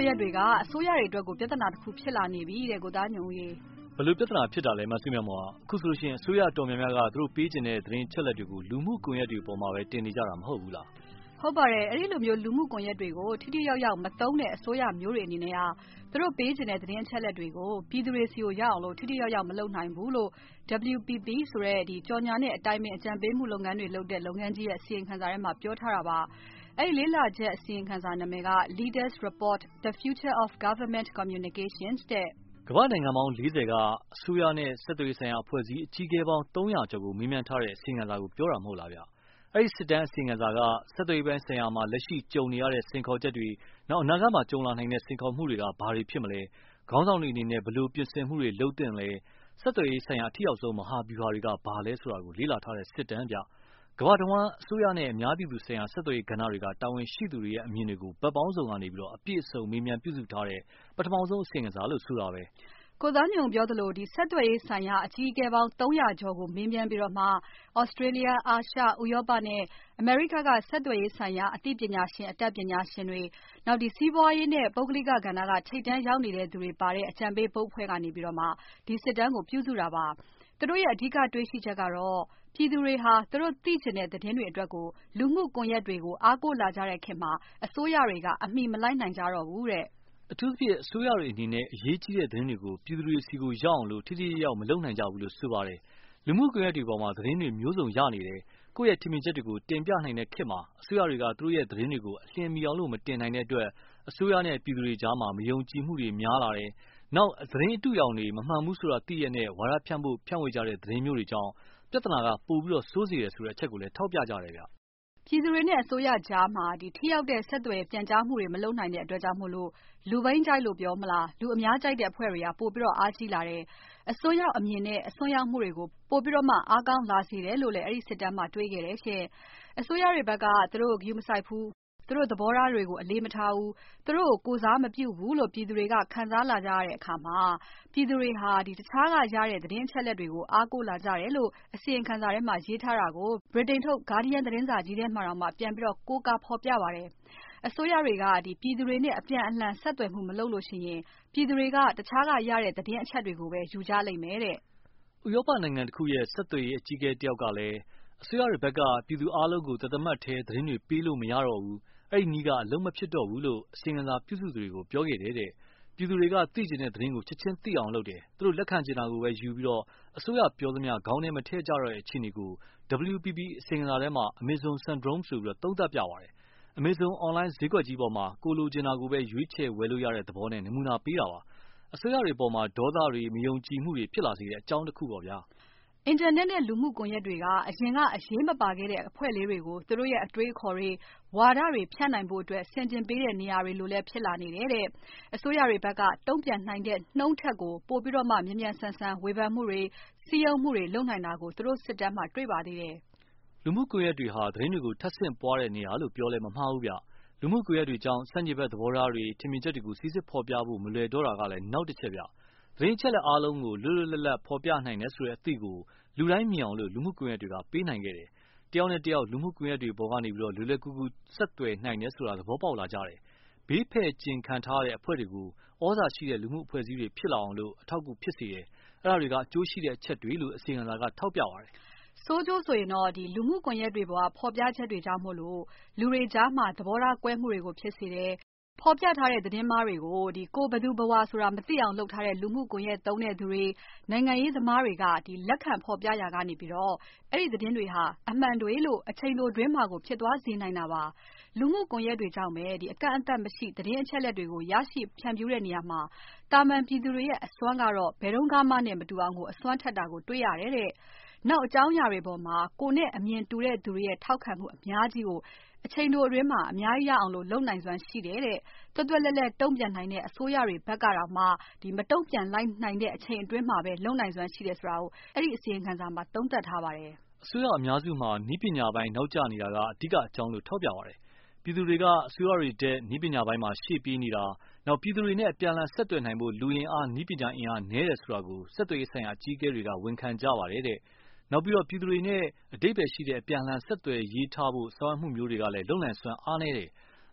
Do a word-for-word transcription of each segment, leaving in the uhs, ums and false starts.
ကွန်ရက်တွေကအစိုးရတွေအတွက်ကိုပြဿနာတစ်ခုဖြစ်လာနေပြီတဲ့ကိုသားညုံကြီးဘယ်လိုပြဿနာဖြစ်တာလဲမဆွေးမြောက်မောင်အခုဆိုလို့ရှိရင်အစိုးရတော်များများကသူတို့ပေးခြင်းတဲ့သတင်းချက်လက်တွေကိုလူမှုကွန်ရက်တွေပေါ်မှာပဲတင်နေကြတာမဟုတ်ဘူးလားဟုတ်ပါတယ်အဲ့ဒီလိုမျိုးလူမှုကွန်ရက်တွေကိုထိထိရောက်ရောက်မသုံးတဲ့အစိုးရမျိုးတွေအနေနဲ့ကသူတို့ပေးခြင်းတဲ့သတင်းချက်လက်တွေကိုပြည်သူတွေစီကိုရအောင်လို့ထိထိရောက်ရောက်မလုပ်နိုင်ဘူးလို့ W P P ဆိုတဲ့ဒီကြော်ညာနဲ့အတိုင်းပင်အကြံပေးမှုလုပ်ငန်းတွေလုပ်တဲ့လုပ်ငန်းကြီးရဲ့အစီရင်ခံစာထဲမှာပြောထားတာပါအဲ့ဒီလေးလာချက်အစီရင်ခံစာနာမည်က Leaders Report The Future of Government Communications တဲ့ကမ္ဘာနိုင်ငံပေါင်း၄၀ကအစိုးရနဲ့ဆက်သွယ်ရေးဆိုင်ရာအဖွဲ့အစည်းအကြီးအကဲပေါင်း၃၀၀ကျော်ကိုမေးမြန်းထားတဲ့အစီရင်ခံစာကိုပြောတာမဟုတ်လားဗျအဲ့ဒီစစ်တမ်းအစီရင်ခံစာကဆက်သွယ်ရေးပိုင်းဆိုင်ရာမှာလက်ရှိကြုံနေရတဲ့စိန်ခေါ်ချက်တွေနောက်အနာဂတ်မှာကြုံလာနိုင်တဲ့စိန်ခေါ်မှုတွေကဘာတွေဖြစ်မလဲခေါင်းဆောင်တွေအနေနဲ့ဘယ်လိုပြင်ဆင်မှုတွေလုပ်သင့်လဲဆက်သွယ်ရေးဆိုင်ရာအထီးရောက်ဆုံးမဟာဗျူဟာတွေကဘာလဲဆိုတာကိုလေ့လာထားတဲ့စစ်တမ်းဗျကမ္ဘာတဝန်းအစိုးရနဲ့အများပြည်သူဆိုင်ရာဆက်သွယ်ရေးကဏ္ဍတွေကတာဝန်ရှိသူတွေရဲ့အမြင်တွေကိုဗတ်ပေါင်းစုံကနေပြီးတော့အပြည့်အစုံမေးမြန်းပြုစုထားတဲ့ပထမဆုံးအစီရင်ခံစာလို့ဆိုတာပဲကိုသားညုံပြောသလိုဒီဆက်သွယ်ရေးဆိုင်ရာအကြီးအကဲပေါင်း၃၀၀ကျော်ကိုမေးမြန်းပြီးတော့မှ Australia အာရှဥရောပနဲ့ America ကဆက်သွယ်ရေးဆိုင်ရာအသိပညာရှင်အတတ်ပညာရှင်တွေနောက်ဒီစီးပွားရေးနဲ့ပုဂ္ဂလိကကဏ္ဍကထိပ်တန်းရောက်နေတဲ့သူတွေပါတဲ့အကြံပေးပုတ်ဖွဲ့ကနေပြီးတော့မှဒီစစ်တမ်းကိုပြုစုတာပါသူတို့ရဲ့အဓိကတွေးရှိချက်ကတော့ပြည်သူတွေဟာသူတို့သိချင်တဲ့သတင်းတွေအတွက်ကိုလူမှုကွန်ရက်တွေကိုအားကိုးလာကြတဲ့ခင်မှာအစိုးရတွေကအမိမလိုက်နိုင်ကြတော့ဘူးတဲ့အထူးသဖြင့်အစိုးရတွေအနေနဲ့အရေးကြီးတဲ့သတင်းတွေကိုပြည်သူတွေစီကိုရောက်အောင်လို့ထိထိရောက်မလုပ်နိုင်ကြဘူးလို့ဆိုပါတယ်လူမှုကွန်ရက်တွေပေါ်မှာသတင်းတွေမျိုးစုံရနေတယ်ကိုယ့်ရဲ့ထင်မြင်ချက်တွေကိုတင်ပြနိုင်တဲ့ခေတ်မှာအစိုးရတွေကသူတို့ရဲ့သတင်းတွေကိုအလျင်မီအောင်လို့မတင်နိုင်တဲ့အတွက်အစိုးရနဲ့ပြည်သူတွေကြားမှာမယုံကြည်မှုတွေများလာတယ်နောက်သတင်းအတုရောင်တွေမမှန်ဘူးဆိုတာသိရတဲ့ဝါဒဖြန့်ဖို့ဖြန့်ဝေကြတဲ့သတင်းမျိုးတွေကြောင့်ပြဿနာကပိုပြီးတော့ဆိုးစေတယ်ဆိုတဲ့အချက်ကိုလည်းထောက်ပြကြတယ်ဗျပြည်သူတွေနဲ့အစိုးရကြားမှာဒီထိရောက်တဲ့ဆက်သွယ်ပြန်ကြားမှုတွေမလုပ်နိုင်တဲ့အတွက်ကြောင့်မို့လို့လူပိန်းကြိုက်လို့ပြောမလားလူအများကြိုက်တဲ့အဖွဲ့တွေကပို့ပြီးတော့အားကြီးလာတယ်အစိုးရအမြင်နဲ့အစွန်းရောက်မှုတွေကိုပို့ပြီးတော့မှအားကောင်းလာစေတယ်လို့လည်းအဲ့ဒီစစ်တမ်းမှာတွေးခဲ့တယ်ရှင်အစိုးရတွေဘက်ကသူတို့ဂရုမစိုက်ဘူးသူတို့သဘောထားတွေကိုအလေးမထားဘူးသူတို့ကိုကိုစားမပြုဘူးလို့ပြည်သူတွေကခံစားလာကြရတဲ့အခါမှာပြည်သူတွေဟာဒီတခြားကရတဲ့သတင်းအချက်လက်တွေကိုအားကိုးလာကြတယ်လို့အစီရင်ခံစာထဲမှာရေးထားတာကို Britain ထုတ် Guardian သတင်းစာကြီးထဲမှာတော့မှပြန်ပြီးတော့ကိုးကားဖော်ပြပါတယ်အစိုးရတွေကဒီပြည်သူတွေနဲ့အပြန်အလှန်ဆက်သွယ်မှုမလုပ်လို့ရှိရင်ပြည်သူတွေကတခြားကရတဲ့သတင်းအချက်တွေကိုပဲယူကြလိမ့်မယ်တဲ့ဥရောပနိုင်ငံတစ်ခုရဲ့ဆက်သွယ်ရေးအကြီးအကဲတယောက်ကလည်းအစိုးရတွေဘက်ကပြည်သူအားလုံးကိုတသမတ်ထဲသတင်းတွေပေးလို့မရတော့ဘူးအဲ့ဒီနည်းကအလုံးမဖြစ်တော့ဘူးလို့အစီရင်ခံစာပြုစုသူတွေကိုပြောခဲ့တယ်တဲ့ပြည်သူတွေကသိကျင်တဲ့သတင်းကိုချက်ချင်းသိအောင်လုပ်တယ်သူတို့လက်ခံကျင်တာကိုပဲယူပြီးတော့အစိုးရပြောသမျှခေါင်းထဲမထည့်ကြတော့တဲ့အခြေအနေကို W P P အစီရင်ခံစာထဲမှာ Amazon Syndrome ဆိုပြီးတော့သုံးသပ်ပြပါတယ် Amazon online ဈေးကွက်ကြီးပေါ်မှာကိုလိုချင်တာကိုပဲရွေးချယ်ဝယ်လို့ရတဲ့သဘောနဲ့နမူနာပေးတာပါအစိုးရတွေပေါ်မှာဒေါသတွေမယုံကြည်မှုတွေဖြစ်လာစေတဲ့အကြောင်းတစ်ခုပေါ့ဗျာအင်တာနက်နဲ့လူမှုကွန်ရက်တွေကအရင်ကအရေးမပါခဲ့တဲ့အဖွဲ့လေးတွေကိုသူတို့ရဲ့အတွေးအခေါ်တွေဝါဒတွေဖြန့်နိုင်ဖို့အတွက်ဆင်ခြင်ပေးတဲ့နေရာတွေလိုလည်းဖြစ်လာနေတယ်တဲ့အစိုးရတွေဘက်ကတုံ့ပြန်နိုင်တဲ့နှုံးထက်ကိုပို့ပြီးတော့မှမြန်မြန်ဆန်ဆန်ဝေဖန်မှုတွေစီးရုံးမှုတွေလုပ်နိုင်တာကိုသူတို့စစ်တမ်းမှာတွေ့ပါသေးတယ်လူမှုကွန်ရက်တွေဟာသတင်းတွေကိုထပ်ဆင့်ပွားတဲ့နေရာလို့ပြောလဲမမှားဘူးဗျလူမှုကွန်ရက်တွေကြောင့်စံကြေဘက်သဘောထားတွေထင်မြင်ချက်တွေကိုစီစစ်ဖော်ပြဖို့မလွယ်တော့တာကလည်းနောက်တစ်ချက်ဗျသတင်းချက်လက်အားလုံးကိုလွတ်လွတ်လပ်လပ်ဖော်ပြနိုင်တယ်ဆိုတဲ့အသည့်ကိုလူတိုင်းမြင်အောင်လို့လူမှုကွန်ရက်တွေကပေးနိုင်ခဲ့တယ်တယောက်နဲ့တယောက်လူမှုကွန်ရက်တွေပေါ်ကနေပြီးတော့လွယ်လွယ်ကူကူဆက်သွယ်နိုင်တယ်ဆိုတာသဘောပေါက်လာကြတယ်ဘေးဖယ်ကျင်ခံထားတဲ့အဖွဲ့တွေကိုဩဇာရှိတဲ့လူမှုအဖွဲ့အစည်းတွေဖြစ်လာအောင်လို့အထောက်အကူဖြစ်စေတယ်အဲ့ဒါတွေကအကျိုးရှိတဲ့အချက်တွေလို့အစီရင်ခံစာကထောက်ပြပါတယ်ဆိုးကျိုးဆိုရင်တော့ဒီလူမှုကွန်ရက်တွေပေါ်ကဖော်ပြချက်တွေကြောင့်မို့လို့လူတွေကြားမှာသဘောထားကွဲမှုတွေကိုဖြစ်စေတယ်ဖော်ပြထားတဲ့သတင်းမှားတွေကိုဒီကိုဘသူဘဝဆိုတာမသိအောင်လုပ်ထားတဲ့လူမှုကွန်ရက်သုံးတဲ့သူတွေနိုင်ငံရေးသမားတွေကဒီလက်ခံဖော်ပြရာကနေပြီးတော့အဲ့ဒီသတင်းတွေဟာအမှန်တွေလို့အချိန်တိုတွင်းမှာကိုဖြစ်သွားစေနိုင်တာပါလူမှုကွန်ရက်တွေကြောင့်ပဲဒီအကန့်အသတ်မရှိသတင်းအချက်လက်တွေကိုရရှိဖြန့်ဖြူးတဲ့နေရာမှာတာမန်ပြည်သူတွေရဲ့အစွမ်းကတော့ဘယ်တော့မှနဲ့မတူအောင်ကိုအစွမ်းထက်တာကိုတွေ့ရတယ်တဲ့နောက်အကြောင်းအရာတွေပေါ်မှာကိုနဲ့အမြင်တူတဲ့သူတွေရဲ့ထောက်ခံမှုအများကြီးကိုအချိန်တိုအတွင်းမှာအများကြီးရအောင်လို့လုပ်နိုင်စွမ်းရှိတယ်တဲ့တွတ်တွတ်လက်လက်တုံ့ပြန်နိုင်တဲ့အစိုးရတွေဘက်ကတော့မှဒီမတုံ့ပြန်လိုက်နိုင်တဲ့အချိန်အတွင်းမှာပဲလုပ်နိုင်စွမ်းရှိတယ်ဆိုတာကိုအဲ့ဒီအစီရင်ခံစာမှာသုံးသပ်ထားပါတယ်အစိုးရအများစုမှာနည်းပညာပိုင်းနောက်ကျနေတာကအဓိကအကြောင်းလို့ထောက်ပြပါတယ်ပြည်သူတွေကအစိုးရတွေတဲ့နည်းပညာပိုင်းမှာရှေ့ပြေးနေတာနောက်ပြည်သူတွေနဲ့အပြန်အလှန်ဆက်သွယ်နိုင်ဖို့လူရင်အားနည်းပညာအင်အားနည်းတယ်ဆိုတာကိုဆက်သွယ်ရေးဆိုင်ရာအကြီးအကဲတွေကဝန်ခံကြပါတယ်တဲ့နောက်ပြီးတော့ပြည်သူတွေနဲ့အတိတ်ပဲရှိတဲ့အပြန်အလှန်ဆက်သွယ်ရေးထားဖို့ဆောင်ရွက်မှုမျိုးတွေကလည်းလုံလည်စွမ်းအားနည်းတယ်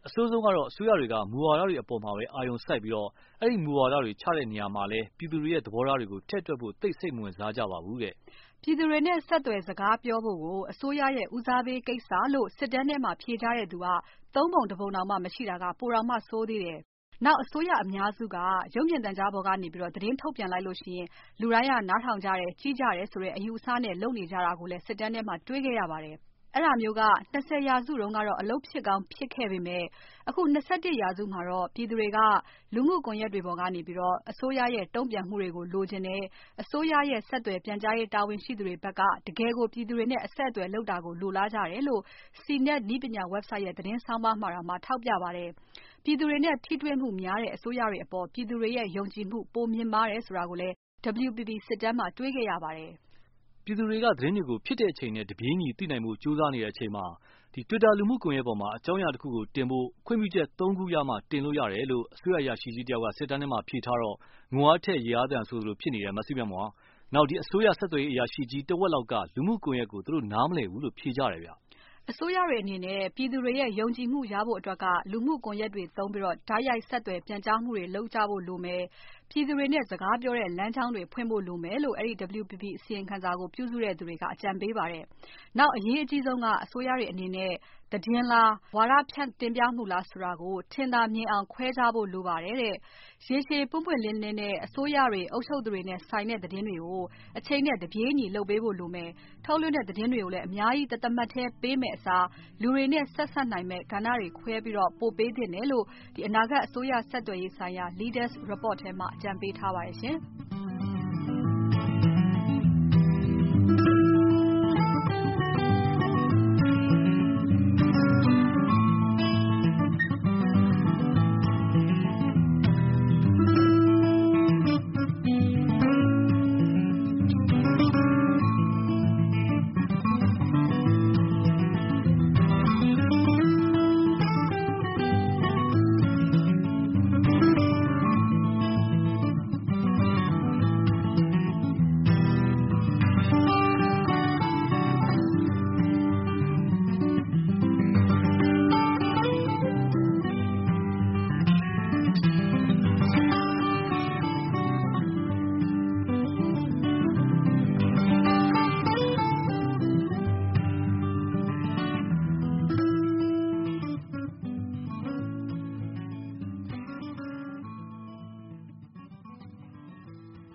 အဆိုးဆုံးကတော့အစိုးရတွေကမူဝါဒတွေအပေါ်မှာပဲအာရုံစိုက်ပြီးတော့အဲ့ဒီမူဝါဒတွေချတဲ့နေရာမှာလဲပြည်သူတွေရဲ့သဘောထားတွေကိုထည့်တွက်ဖို့သိစိတ်မဝင်စားကြပါဘူးတဲ့ပြည်သူတွေနဲ့ဆက်သွယ်စကားပြောဖို့ကိုအစိုးရရဲ့ဦးစားပေးကိစ္စလို့စစ်တမ်းထဲမှာဖြေကြားတဲ့သူကသုံးပုံတစ်ပုံတောင်မှမရှိတာကပိုတောင်မှဆိုးသေးတယ်။နောက်အစိုးရအများစုကရုပ်မြင်သံကြားပေါ်ကနေပြီးတော့သတင်းထုတ်ပြန်လိုက်လို့ရှိရင်လူတိုင်းကနားထောင်ကြတယ်ကြီးကြတယ်ဆိုတဲ့အယူအဆနဲ့လုပ်နေကြတာကိုလည်းစစ်တမ်းထဲမှာတွေ့ခဲ့ရပါတယ်။အဲ့ဒါမျိုးက၂၀ရာစုတုန်းကတော့အလုပ်ဖြစ်ကောင်းဖြစ်ခဲ့ပေမဲ့အခု၂၁ရာစုမှာတော့ပြည်သူတွေကလူမှုကွန်ရက်တွေပေါ်ကနေပြီးတော့အစိုးရရဲ့တုံ့ပြန်မှုတွေကိုလိုချင်တယ်အစိုးရရဲ့ဆက်သွယ်ပြန်ကြားရေးတာဝန်ရှိသူတွေဘက်ကတကယ်ကိုပြည်သူတွေနဲ့အဆက်အသွယ်လုပ်တာကိုလိုလားကြတယ်လို့ စီနက် နည်းပညာ website ရဲ့သတင်းဆောင်းပါးမှာတော့မှထောက်ပြပါတယ်။ပြည်သူတွေနဲ့ထိတွေ့မှုများတဲ့အစိုးရတွေအပေါ်ပြည်သူတွေရဲ့ယုံကြည်မှုပိုမြင့်မားတယ်ဆိုတာကိုလည်း W P P စစ်တမ်းမှာတွေ့ခဲ့ရပါတယ်။ပြည်သူတွေကသတင်းတွေကိုဖြစ်တဲ့အချိန်နဲ့တပြေးညီသိနိုင်မှုစူးစမ်းနေတဲ့အချိန်မှာဒီ Twitter လူမှုကွန်ရက်ပေါ်မှာအကြောင်းအရာတစ်ခုကိုတင်ဖို့ခွင့်ပြုချက်သုံးခုရမှတင်လို့ရတယ်လို့အစိုးရရရှိကြီးတယောက်ကစစ်တမ်းထဲမှာဖြေထားတော့ငွားထက်ရေအားတန်ဆိုလိုဖြစ်နေတယ်မသိမြတ်မော်နောက်ဒီအစိုးရဆက်သွယ်ရေးအရာရှိကြီးတဝက်လောက်ကလူမှုကွန်ရက်ကိုသူတို့နားမလည်ဘူးလို့ဖြေကြတယ်ဗျအစိုးရတွေအနေနဲ့ပြည်သူတွေရဲ့ယုံကြည်မှုရဖို့အတွက်ကလူမှုကွန်ရက်တွေသုံးပြီးတော့ဓာတ်ရိုက်ဆက်သွယ်ပြန်ကြားမှုတွေလုပ်ကြဖို့လိုမယ်ပြည်သူတွေနဲ့စကားပြောတဲ့လမ်းကြောင်းတွေဖွင့်ဖို့လိုမယ်လို့အဲ့ဒီ W P P အစီရင်ခံစာကိုပြုစုတဲ့သူတွေကအကြံပေးပါတယ်။နောက်အရေးအကြီးဆုံးကအစိုးရတွေအနေနဲ့သတင်းလားဝါဒဖြန့်တင်ပြမှုလားဆိုတာကိုထင်သာမြင်အောင်ခွဲခြားဖို့လိုပါတယ်တဲ့။ရေရှည်ပွင့်ပွင့်လင်းလင်းနဲ့အစိုးရတွေအုပ်ချုပ်သူတွေနဲ့ဆိုင်တဲ့သတင်းတွေကိုအချိန်နဲ့တပြေးညီလုပ်ပေးဖို့လိုမယ်။ထုတ်လွှင့်တဲ့သတင်းတွေကိုလည်းအများကြီးတသမတ်ထဲပေးမယ်အစားလူတွေနဲ့ဆက်ဆက်နိုင်မဲ့ကဏ္ဍတွေခွဲပြီးတော့ပို့ပေးသင့်တယ်လို့ဒီအနာဂတ်အစိုးရဆက်သွယ်ရေးဆိုင်ရာ Leaders Report ထဲမှာအကြံပေးထားပါတယ်ရှင်။